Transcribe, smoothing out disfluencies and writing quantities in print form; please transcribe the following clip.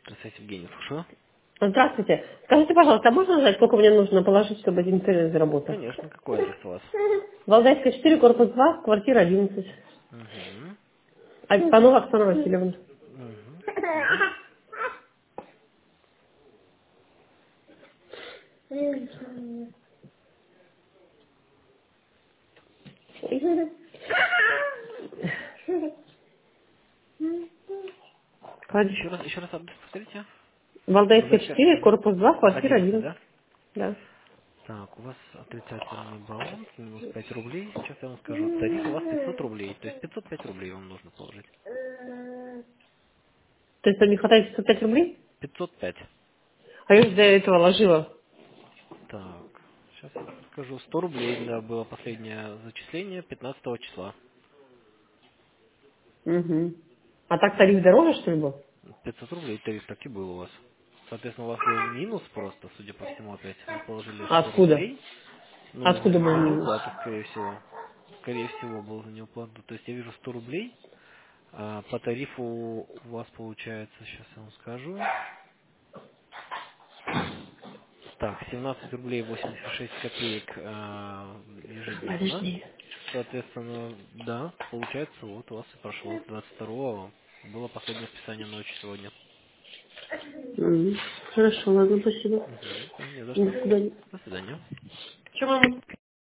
Здравствуйте, Евгений, слушаю. Здравствуйте. Скажите, пожалуйста, а можно узнать, сколько мне нужно положить, чтобы интернет заработал? Конечно, какой адрес у вас? Валдайская 4, корпус 2, квартира 11. Угу. А Панова Оксана Васильевна. Угу. Секунду. Клади. Еще раз адрес повторите. Валдайская Владайская 4, корпус 2, квартира 11, 11. да? Да. Так, у вас отрицательный баланс, минус 5 рублей. Сейчас я вам скажу. Тариф у вас 500 рублей, то есть 505 рублей вам нужно положить. То есть вам не хватает 105 рублей? 505. А я же для этого ложила. Так, сейчас я вам скажу. 100 рублей, да, было последнее зачисление 15 числа. Угу. А так тариф дороже, что ли, был? 500 рублей тариф так и был у вас. Соответственно, у вас был минус просто, судя по всему, опять. Вы положили А 100 откуда? рублей. Ну, Откуда был за минус? неуплату, скорее всего. Скорее всего, был за неуплату. То есть я вижу 100 рублей. По тарифу у вас получается, сейчас я вам скажу. Так, 17 рублей 86 копеек ежедневно. Подожди. Соответственно, да, получается, вот у вас и прошло. 22-го было последнее списание ночи сегодня. Хорошо, ладно, спасибо. Угу, да, не за До что. свидания. До свидания. Что, мама?